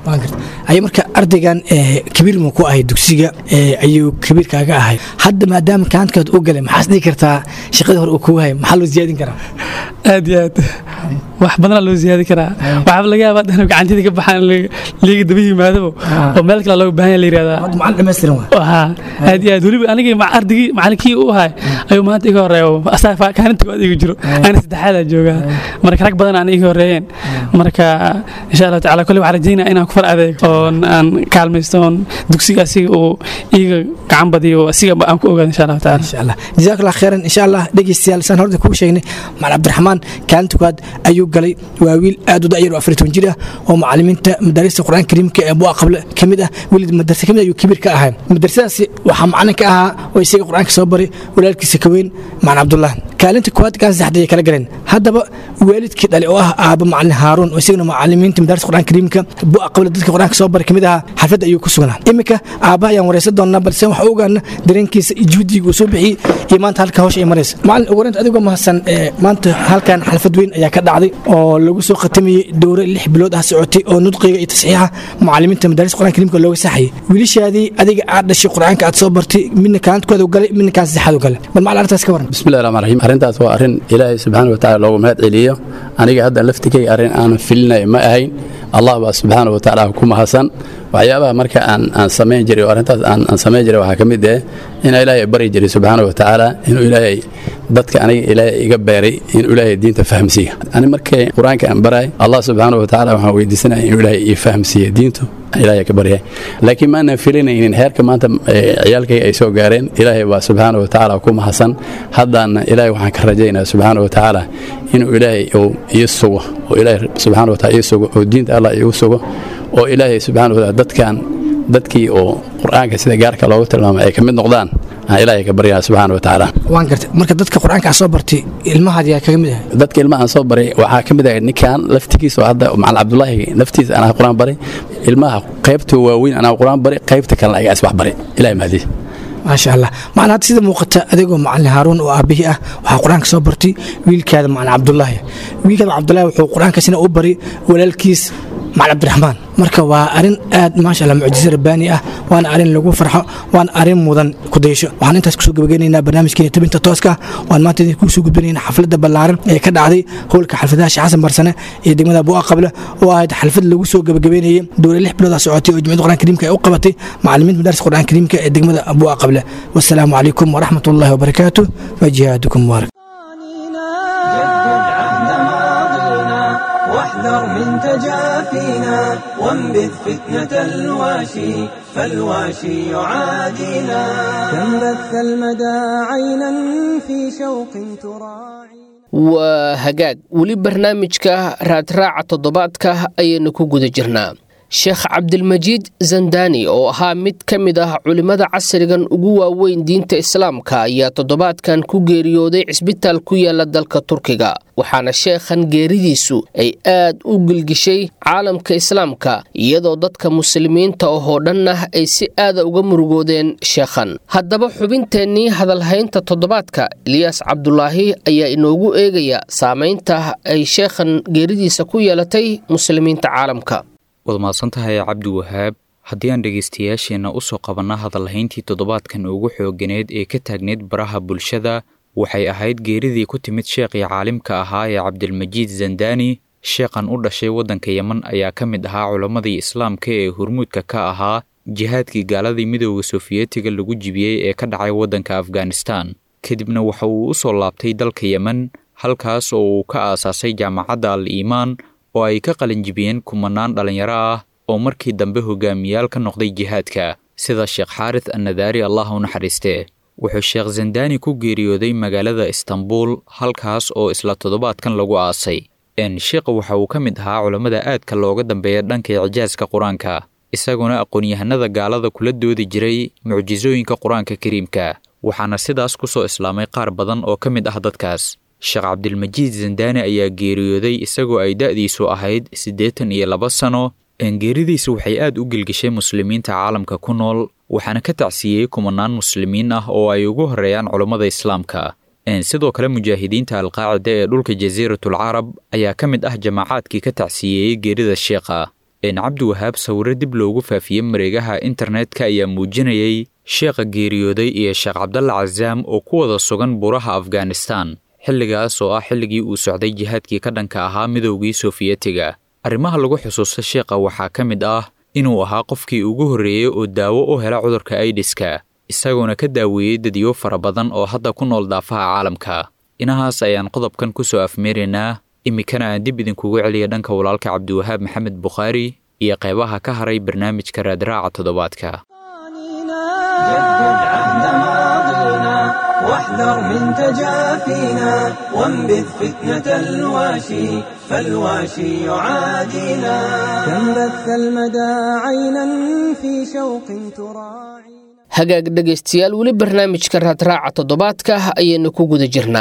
ay marka ardaygan kabiir mu ku ahay dugsiga ayuu kabiir kaaga ahay hadda maadaama kaankaad u galay maxaa dhigi kartaa shaqada hore uu ku hay maxaa loo ziyaadin karaa aad iyo aad wax badan loo ziyaadin karaa waxa laga yaabaa in gacantida ka baxaan liiga daba yimaado oo meel kale loo baahan yahay la yiraahdaa macallin dhameystiran waa aad iyo aad waliba aniga ma ardigii macallinkii u ahay ayuu maanta iga horeeyo asafa kaanta oo iga jiro aan saddexaad jooga marka rag badan aan iga horeeyeen marka insha Allah ta'ala kulli waxa rajaynaa inaan far adeeg oo aan kaalmaystoon dugsigaasi oo iga gacan badiyo asiga aan ku ogaado insha Allah ta'ala insha Allah jazakallahu khairan insha Allah dhageystayaal san horta ku sheegnay mal Abdurrahman kaantu kaad ayuu galay waa wiil aad u daayir oo afar iyo toban jir ah oo macallimiinta madarista quraanka kariimka ee buu qabla kamid ah wiil madarasa kamid ayuu kabiir ka ahaa madarasadaasi waxa macallinka ahaa oo isaga quraanka soo baray walaalkiisa ka weyn macallin Abdullah kaalinta koowaad kaan saddexaad ay kala galeen haddaba waalidkii dhali oo ah aaba macalin haaruun oo isaguna macalimiinta madaarista qur-aanka kariimka bu'a qabla dadka qur-aanka soo baray kamid ahaa xafladda ayuu ku sugnaa iminka aabbaha ayaan wareysan doonaa balse waxa ogaana dareenkiisa iyo juhdiga uu soo bixiyey iyo maanta halka hawsha ay maraysa macalin ugu horeynta adigoo mahadsan maanta halkan xalfad weyn ayaa ka dhacday oo lagu soo khatamayey dowro lix bilood ah socotay oo nudqiga iyo tasxiixa macalimiinta madaarista qur-aanka kariimka looga saxayay wiilashaadii adiga aad dhashay qur-aanka aad soo bartay midna kaalintooda u galay midna kaan saddexaad u galay bal macalin arrintaas ka waran bismillahi rahmaani rahiim arrintaas waa arrin ilaahay subxaana wa tacaala loogu mahad celiyo aniga hadda laftigay arrin aanan filinay ma ahayn allah baa subxaana wa tacaala ku mahadsan waxyaabaha marka aan aan samayn jiray oo arrintaas aan aan samayn jiray waxaa ka mid ah inaan ilaahay bari jiray subxaana wa tacaala inuu ilaahay dadka aniga ilaahay iga beeray inuu ilaahay diinta fahamsiiyo ani markay qur-aanka aan baray allah subxaana wa tacaala waxaan weydiisanaya inuu ilaahay ii fahamsiiyo diintu ilaahay ka baryay laakiin ma aanan filinaynin heerka maanta ciyaalkay ay soo gaareen ilaahay baa subxaana wa tacaala ku mahadsan haddana ilaahay waxaan ka rajaynayaa subxaana wa tacaala inuu ilaahay uu ii sugo oo ilaahay subxaana wa tacaala ii sugo oo diinta allah iigu sugo oo ilaahay subxaana wa tacaala dadkan dadkii oo qur-aanka sida gaarka loogu tilmaamay ay ka mid noqdaan aan ilaahay ka baryaa subxaana wa tacaala waan gartay marka dadka qur-aanka soo bartay ilmahaad yaa kaga mid ah dadka ilmaha aan soo baray waxaa ka mid ah ninkan laftigiisa oo hadda macalin cabdullaahi naftiisa anaa qur-aan baray ilmaha qaybta waaweyn anaa qur-aan baray qaybta kalena ayagaa iswax baray ilaahay mahadiis maasha allah macalin hadda sida muuqata adigoo macalin haaruun oo aabihii ah waxaa qur-aanka soo bartay wiilkaada macalin cabdullaahi wiilkaada cabdullaahi wuxuu qur-aanka sina u baray walaalkiis macalin cabdiraxmaan marka waa arrin aad maasha allah mucjiso rabbaani ah waana arrin lagu farxo waana arrin mudan ku daysho waxaan intaas kusoo gabageynaynaa barnaamijkeena tabinta tooska waan maanta idin kusoo gudbinaynaa xafladda ballaaran ee ka dhacday howlka xalfadaha sheekh xasan barsane ee degmada bu'a qable oo ahayd xalfad lagu soo gabagabeynayay dowla lix bilood ah socotay oo jumciyadda qur-aanka kariimka ay u qabatay macalimiinta madaarista qur-aanka kariimka ee degmada bu'a qable wassalaamu calaykum waraxmatullaahi wabarakaatuh wa jihaadukum mubaarak واحذر من تجافينا وانبذ فتنة الواشي فالواشي يعادينا كم بث المدى عينا في شوق تراعي waa hagaag weli barnaamijka raadraaca toddobaadka ayaynu ku guda jirnaa sheekh cabdilmajiid zandani oo ahaa mid ka mid ah culimmada casrigan ugu waaweyn diinta islaamka ayaa toddobaadkan ku geeriyooday cisbitaal ku yaala dalka turkiga waxaana sheekhan geeridiisu ay aad u gilgishay caalamka islaamka iyadoo dadka muslimiinta oo dhanna ay si aada uga murugoodeen sheekhan haddaba xubinteennii hadalhaynta toddobaadka eliyaas cabdulaahi ayaa inoogu eegaya saamaynta ay sheekhan geeridiisa ku yeelatay muslimiinta caalamka waad mahadsantahay cabdiwahaab haddii aan dhegaystayaasheenna u soo qabanna hadalhayntii toddobaadkan ugu xoogganeed ee ka taagneyd baraha bulshada waxay ahayd geeridii ku timid sheekhii caalimka ahaa ee cabdilmajiid zandani sheekhan u dhashay waddanka yeman ayaa ka mid ahaa culammadii islaamka ee hurmuudka ka ahaa jihaadkii gaaladii midooda sofiyeetiga lagu jibiyey ee ka dhacay waddanka afghanistan kadibna waxa uu u soo laabtay dalka yeman halkaas oo uu ka aasaasay jaamacadda al iimaan oo ay ka qalinjibiyeen kumanaan dhallinyaro ah oo markii dambe hogaamiyaal ka noqday jihaadka sida sheekh xaaris annadaari allah u naxariistee wuxuu sheekh zandani ku geeriyooday magaalada istanbul halkaas oo isla toddobaadkan lagu aasay n sheekha waxa uu ka mid ahaa culammada aadka looga dambeeya dhanka icjaaska qur-aanka isaguna aqoon-yahanada gaalada kula doodi jiray mucjisooyinka qur-aanka kariimka waxaana sidaas ku soo islaamay qaar badan oo ka mid ah dadkaas sheekh cabdilmajiid zandani ayaa geeriyooday isagoo ay da'diisu ahayd siddeetan iyo laba sano geeridiisa waxay aad u gelgeshay muslimiinta caalamka ku nool waxaana ka tacsiyey kumanaan muslimiin ah oo ay ugu horreeyaan culummada islaamka sidoo kale mujaahidiinta alqaacida ee dhulka jasiiratul carab ayaa ka mid ah jamaacaadkii ka tacsiyeeyey geerida sheekha cabdiwahaab sawiro dib loogu faafiyey mareegaha internetka ayaa muujinayay sheekha geeriyooday iyo sheekh cabdalla casaam oo ku wada sugan buraha afghanistan xilligaas oo ah xilligii uu socday jihaadkii ka dhanka ahaa midoogii sofiyeetiga arrimaha lagu xusuusta sheekha waxaa ka mid ah inuu ahaa qofkii ugu horreeyey oo daawo u hela cudurka aidiska isagoona ka daaweeyey dadyo fara badan oo hadda ku nool daafaha caalamka inahaas ayaan qodobkan ku soo afmeeraynaa iminkana aan dib idinkugu celiya dhanka walaalka cabdiwahaab maxamed bukhaari iyo qaybaha ka haray barnaamijka raadraaca toddobaadka واحذر من تجافينا وانبذ فتنة الواشي فالواشي يعادينا كم بث المدى عينا في شوق تراعي hagaag dhegaystayaal weli barnaamijka raadraaca toddobaadka ayaynu ku guda jirnaa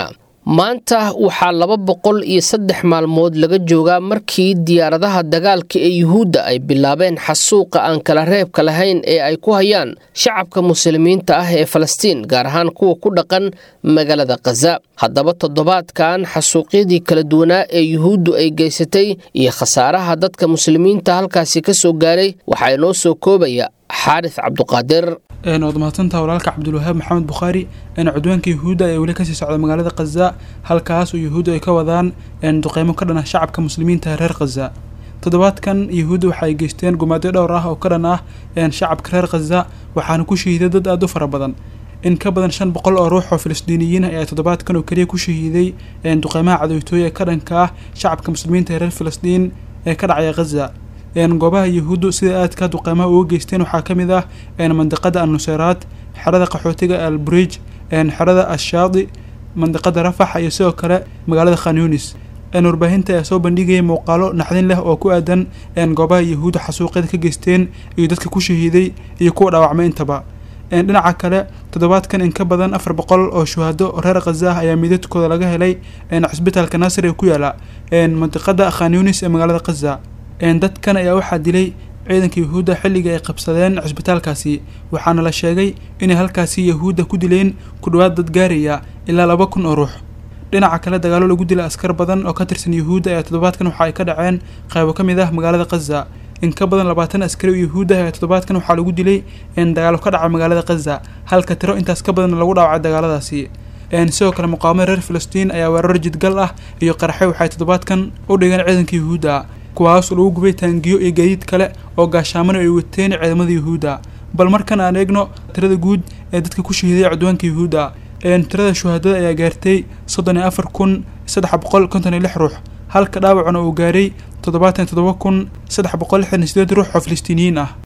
maanta waxaa laba boqol iyo saddex maalmood laga joogaa markii diyaaradaha dagaalka ee yuhuudda ay bilaabeen xasuuqa aan kala reebka lahayn ee ay ku hayaan shacabka muslimiinta ah ee falastiin gaar ahaan kuwa ku dhaqan magaalada khaza haddaba toddobaadkan xasuuqyadii kala duwanaa ee yuhuuddu ay geysatay iyo khasaaraha dadka muslimiinta halkaasi ka soo gaaray waxaa inoo soo koobaya xaaris cabduqaadir waad mahadsantaha walaalka cabdulwahaab maxamed bukhaari cudwaanka yuhuudda ee weli kasii socda magaalada khaza halkaas oo yuhuuddu ay ka wadaan duqeymo ka dhan ah shacabka muslimiinta reer khaza toddobaadkan yuhuudda waxa ay geysteen gumaadyo dhowr ah oo ka dhan ah shacabka reer khaza waxaana ku shahiiday dad aada u fara badan in ka badan shan boqol oo ruux oo filistiiniyiin ayaa toddobaadkan oo keliya ku shahiiday duqeymaha cadowtooya ee ka dhanka ah shacabka muslimiinta ee reer filistiin ee ka dhacaya khaza goobaha yuhuuddu sida aadka duqeymaha uga geysteen waxaa ka mid ah mandiqada al-nusayraad xerada qaxootiga al-burij xerada ashaadi mandiqada rafax iyo sidoo kale magaalada khan yunis warbaahinta ayaa soo bandhigaya muuqaalo naxdin leh oo ku aadan goobaha yuhuudda xasuuqyada ka geysteen iyo dadka ku shahiiday iyo kuwa dhaawacmay intaba dhinaca kale toddobaadkan in ka badan afar boqol oo shuhado reer khaza ah ayaa midadkooda laga helay cisbitaalka naasir ee ku yaala mandiqada khan yunis ee magaalada khaza dadkan ayaa waxaa dilay ciidanka yuhuudda xilliga ay qabsadeen cisbitaalkaasi waxaana la sheegay inay halkaasi yuhuudda ku dileen ku dhawaad dad gaaraya ilaa laba kun oo ruux dhinaca kale dagaalo lagu dilay askar badan oo ka tirsan yuhuudda ayaa toddobaadkan waxa ay ka dhaceen qaybo ka mid ah magaalada khaza in ka badan labaatan askari oo yuhuudda ayaa toddobaadkan waxaa lagu dilay dagaalo ka dhaca magaalada khaza halka tiro intaas ka badan lagu dhaawacay dagaaladaasi sidoo kale muqaawamada reer filistiin ayaa weerar jidgal ah iyo qaraxyo waxay toddobaadkan u dhigeen ciidanka yuhuudda kuwaas oo lagu gubay taangiyo iyo gaadiid kale oo gaashaamana ay wateen ciidamada yuhuudda bal markan aan eegno tirada guud ee dadka ku shahiiday cudwaanka yuhuudda tirada shuhadada ayaa gaartay soddon iyo afar kun saddex boqol konton iyo lix ruux halka dhaawacuna uu gaaray toddobaatan iyo toddoba kun saddex boqol lixdan iyo sideed ruux oo filistiiniyiin ah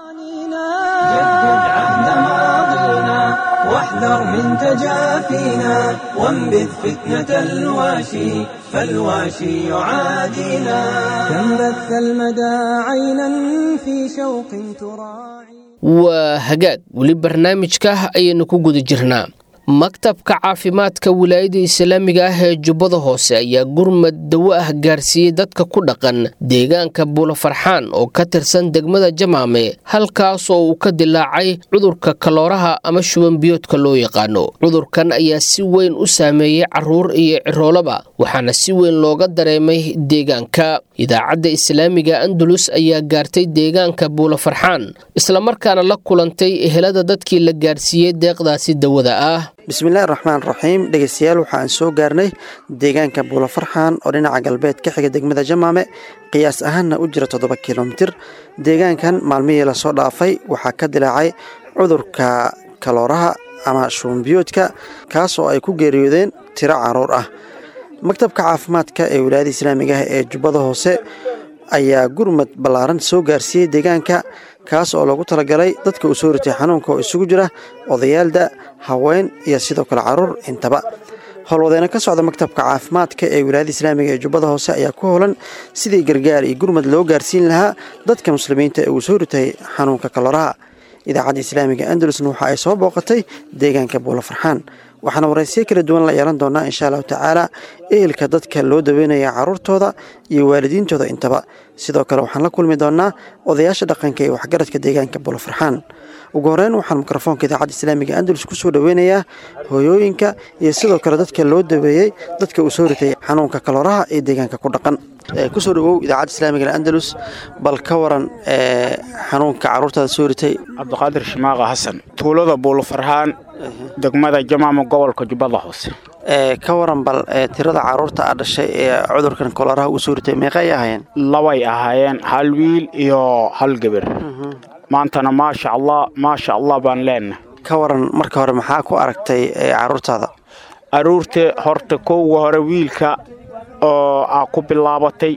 واحذر من تجافينا وانبذ فتنة الواشي فالواشي يعادينا كم بث المدى عينا في شوق تراعي وهجاج ولي برنامجك أي نكوجد جرنا maktabka caafimaadka wilaayada islaamiga ah ee jubbada hoose ayaa gurmad dawo ah gaarsiiyey dadka ku dhaqan deegaanka buulafarxaan oo ka tirsan degmada jamaame halkaas oo uu ka dilaacay cudurka kalooraha ama shuban biyoodka loo yaqaano cudurkan ayaa si weyn u saameeyey caruur iyo ciroolaba waxaana si weyn looga dareemay deegaanka idaacadda islaamiga andalus ayaa gaartay deegaanka buulafarxaan islamarkaana la kulantay ehelada dadkii la gaarsiiyey deeqdaasi dawada ah bismillahi raxmaan raxiim dhegeystayaal waxaan soo gaarnay deegaanka buulafarxaan oo dhinaca galbeed ka xiga degmada jamaame qiyaas ahaanna u jira toddoba kilomitir deegaankan maalmihii lasoo dhaafay waxaa ka dilaacay cudurka kalooraha ama shubanbiyoodka kaas oo ay ku geeriyoodeen tiro caruur ah maktabka caafimaadka ee wilaayada islaamiga ah ee jubbada hoose ayaa gurmad ballaaran soo gaarsiiyey deegaanka kaas oo loogu talagalay dadka uu soo ritay xanuunka oo isugu jira odayaalda haween iyo sidoo kale caruur intaba howlwadeena ka socda maktabka caafimaadka ee wilaayada islaamiga ee jubbada hoose ayaa ku howlan sidii gargaar iyo gurmad loo gaarsiin lahaa dadka muslimiinta ee uu soo ritay xanuunka kalooraha idaacadda islaamiga andalusna waxa ay soo booqatay deegaanka buulafarxaan waxaana waraysiyo kala duwan la yeelan doonaa insha allahu tacaala ehelka dadka loo daweynaya caruurtooda iyo waalidiintooda intaba sidoo kale waxaan la kulmi doonaa odayaasha dhaqanka ee waxgaradka deegaanka buulafarxaan ugu horeyn waxaan mikrofoonka idaacadda islaamiga andalus ku soo dhaweynayaa hooyooyinka iyo sidoo kale dadka loo daweeyey dadka uu soo ritay xanuunka kalooraha ee deegaanka ku dhaqan kusoo dhawow idaacadda islaamiga andalus bal ka waran xanuunka caruurtaada soo ritay cabdiqaadir shimaaqa xasan tuulada buulafarxaan degmada jamaama gobolka jubbada hoose ka waran bal tirada caruurta aad dhashay ee cudurkan kolooraha uu soo ritay meeqay ahaayeen labay ahaayeen hal wiil iyo hal gabar maantana maasha allah maasha allah baan leenahay ka waran marka hore maxaa ku aragtay caruurtaada caruurta horta kowga hore wiilka oo aa ku bilaabatay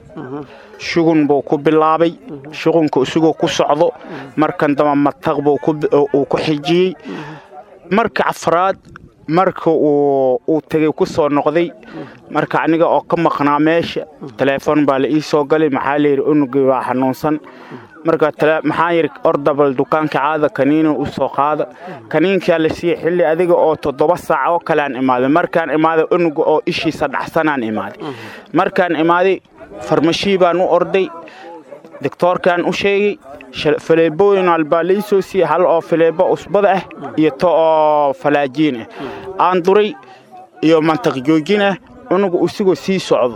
shugun buu ku bilaabay shugunka isagoo ku socdo markan damba mataq buu uu ku xijiyey marka afraad marka uu uu tagay ku soo noqday marka aniga oo ka maqnaa meesha telefoon baa la ii soo galay maxaa la yiri unugii waa xanuunsan marka maxaa yiri ordabal dukaanka caada kaniino u soo qaada kaniinka la sii xilli adiga oo toddoba saac oo kale aan imaaday markaan imaaday unuga oo ishiisa dhaxsanaan imaaday markaan imaaday farmashi baan u orday دكتوركان u sheegay faleebooyin albaa la soo siiyay hal oo faleebo usbada ah iyo to oo falaajiin ah aan duray iyo mantaq joojin ah unugu usigo sii socdo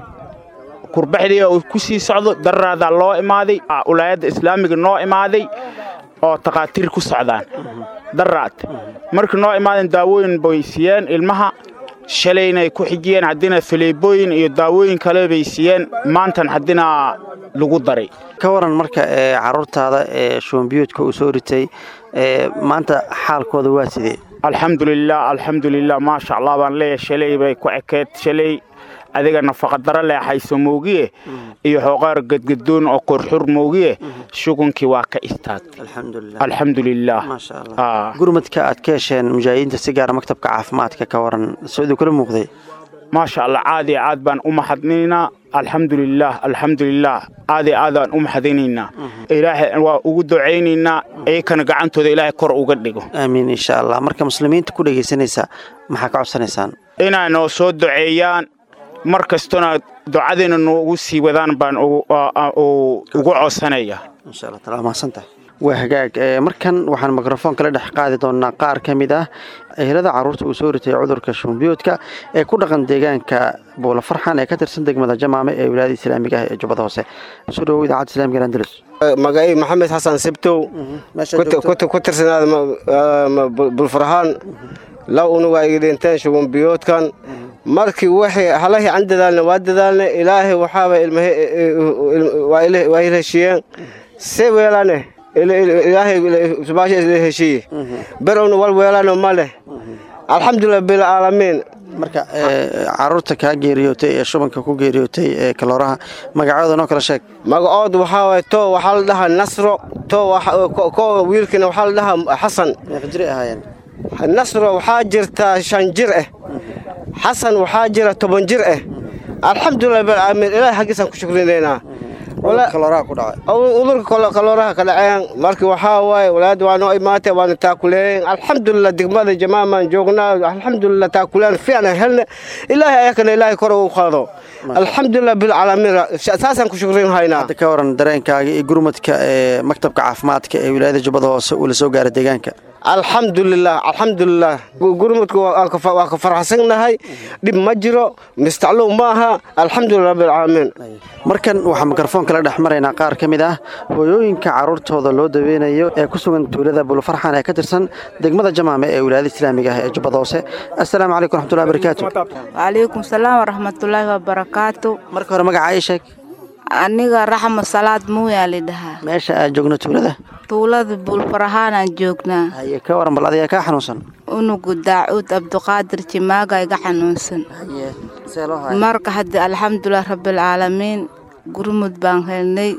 kurbaxdii oo ku sii socdo daraada loo imaaday ulaayada islaamiga noo imaaday oo taqaatiir ku socdaan daraad markii noo imaadeen daawooyin bay siiyeen ilmaha shalayna ku xigeen hadina faleebooyin iyo daawooyin kale bay siiyeen maantan hadina lagu daray ka waran marka ee carruurtaada ee shoombiyoodka u soo ritay ee maanta xaalkooda waa sidee alxamdulillah alxamdulillah ma sha Allah baan leeyahay shalay bay ku ekeed shalay adiga nafaqa dara leexayso moogiye iyo xoqaar gadgadoon oo qorxur moogiye shukunkii waa ka istaagtay alxamdulillah alxamdulillah ma sha Allah gurmadka aad ka hesheen mujaahidiinta si gaar maktabka caafimaadka ka waran soo kala muuqday ما شاء الله عادي عاد بان أم حدنينا الحمد لله الحمد لله عادي عاد أم حدنينا إلهي وجود عيننا أي كان قعنته إلهي كر وقدقه آمين إن شاء الله مركب مسلمين تقول لي سنسا محك عصنسان إنا نوصود دعيان مركز تنا دعادنا نوصي وذان بان أو أو وقع سنية إن شاء الله ترى ما سنته وهجاج مركن وحن ميكروفون كلا دح قاعدة دونا قار كميدة هذا عروض وسورة عذر كشون بيوتك كل رقم ديجان كبولا فرحان كتر صندوق ماذا جماعة أولاد الإسلام جاه جبضة وسه سورة وإذا عاد الإسلام جال أندلس مجاي محمد حسن سبتو كنت كنت كنت سنة بالفرحان لو إنه وايدين تنشون بيوت كان مركي وحي هلاهي عند ذلنا واد ذلنا إلهي وحابة المه وإله وإله شيء سوي لنا إلهي سبحانه إلهي شيء برون والويلان وماله الحمد لله بالعالمين marka caruurta ka geeriyootay ee shubanka ku geeriyootay ee kalooraha magacooda noo kala sheeg magacood waxa way to waxa la dhahaa Nasro to ko wiilkina waxa la dhahaa Xasan fajri ahaayeen Nasro waxa jirta shan jir ah Xasan waxa jira toban jir ah alxamdulillah bil aalamiin ilaahay xaqiisan ku shukrineena wala kalooraha ku dhacay udurka kalooraha ka dhaceen markii waxa way walaad waano imaatay waan taakuleen alxamdulillah degmada jamaaman joognaa alxamdulillah taakuleen fiicna helna ilaahay ayakana ilaahay kor u qaado alxamdulillah bil aalamiin asaasan ku shukrin hayna ka waran dareenkaaga iyo gurmadka ee maktabka caafimaadka ee wilaayada Jubbada Hoose uu la soo gaaray deegaanka alxamdulillah alxamdulillah gurmadku waa ka farxasanahay dib ma jiro mustaclo maaha alxamdulillah bil aalamiin markan waxa mikrofon kala dhaxmarayna qaar kamid ah hooyooyinka caruurtooda loo daweynayo ee ku sugan tuulada Bulfarxan ee ka tirsan degmada Jamaame ee wilaayada Islaamiga ah ee Jubbada Hoose assalaamu alaykum warahmatullahi wabarakatuh wa alaykum salaam warahmatullahi wabarakatuh marka hore magaca ay sheeg aniga raxmo salaad muuya lidhaha meesha aad joogno tuulada tuulada Bulfarxan aan joognaa haye ka waran bal adiga ka xanuunsan unugu Daawud Abduqaadir Jimaaga iga xanuunsan haye seelo hay marka hadda alxamdulillah rabbil aalamiin gurmud baan helnay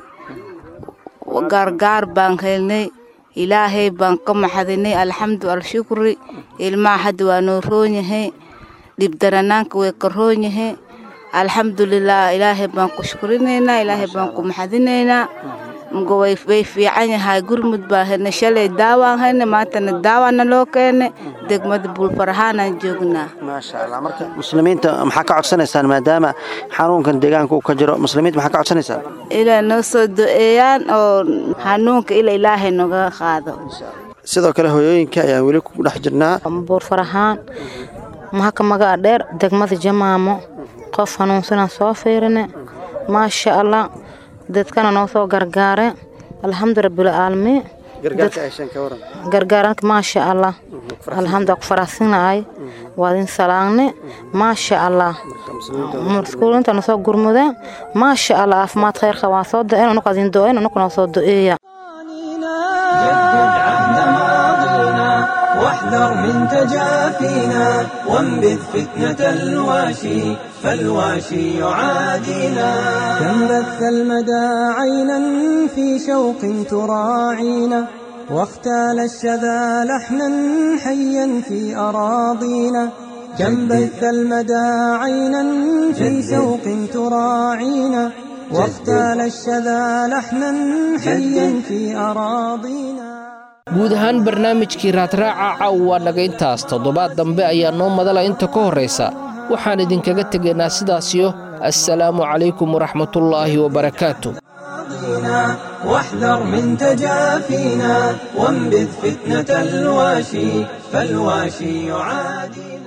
gargaar baan helnay ilaahay baan ka maxadinay alxamdulillah shukri ilma had waa noo roonyahay dib daranaanka way ka roonyahay alxamdulillah ilaahay baan ku shukrineynaa ilaahay baan ku maxadinaynaa mgoway way fiican yahay gurmud baa helnay shalay daawaan helnay maantana daawana loo keenay degmada Bulfarxan aan joognaa ma sha Allah marka muslimiinta maxaa ka codsanaysaan maadaama xanuunkan deegaanka uu ka jiro muslimiinta maxaa ka codsanaysaan ilaa noo soo duceeyaan oo xanuunka ila ilaahay naga qaado sidoo kale hooyooyinka ayaa weli ku dhex jirnaa Bulfarxan maxaa magaca dheer degmada Jamaamo qof xanuunsan soo fiirina ma sha Allah dadkana noo soo gargaare alxamdulillah rabbil aalamiin gargaarka ay shan ka waran gargaaranka ma sha Allah alxamdulillah ku faraxsanahay waadin salaamne ma sha Allah muskulinta noo soo gurmude ma sha Allah afmaad khair khawaa soo da'een oo qadin doo'een oo noo soo du'eeya واحذر من تجافينا وانبذ فتنة الواشي فالواشي يعادينا كم بث المدى عينا في شوق تراعينا واختال الشذا لحنا حيا في أراضينا كم بث المدى عينا في شوق تراعينا واختال الشذا لحنا حيا في أراضينا. guud ahaan barnaamijkii raadraaca caaw waa naga intaas toddobaad dambe ayaa noo madala inta ka horraysa waxaan idinkaga tegaynaa sidaasiyo assalaamu calaykum waraxmatullaahi wabarakaatu. واحذر من تجافينا وانبذ فتنة الواشي فالواشي يعادينا.